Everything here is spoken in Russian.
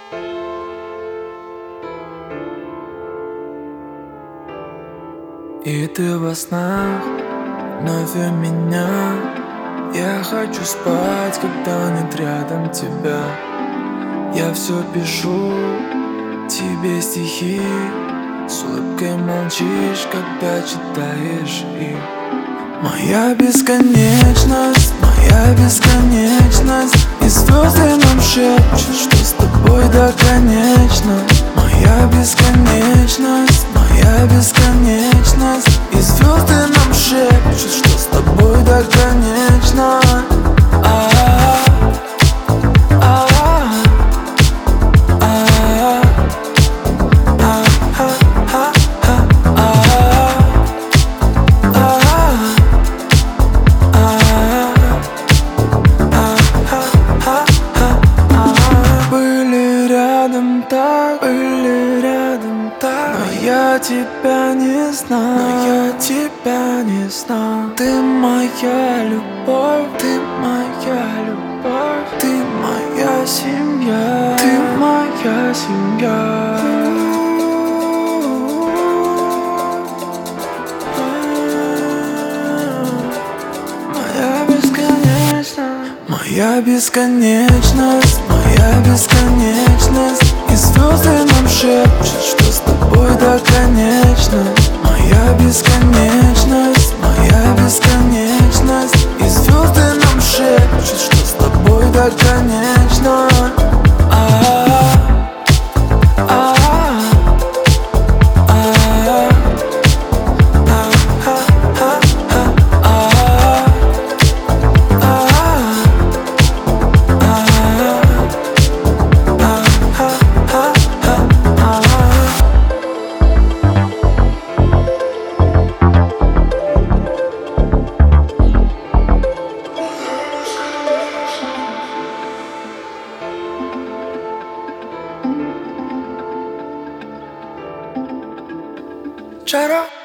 И ты во снах вновь у меня. Я хочу спать, когда нет рядом тебя. Я все пишу тебе стихи. С улыбкой молчишь, когда читаешь их. Моя бесконечность, моя бесконечность. И звезды нам шепчут, что с тобой до конечно. Моя бесконечность, моя бесконечность. И звезды нам шепчут, что с тобой до конечно. Были рядом так, но я тебя не знал, но я тебя не знал. Ты моя любовь, ты моя любовь, ты моя семья, ты моя семья. Моя бесконечность, моя бесконечность, моя бесконечность. И звезды нам шепчут, что с тобой до конечно. Моя бесконечность, моя бесконечность. И звезды нам шепчут, что с тобой до конечно. Чаро.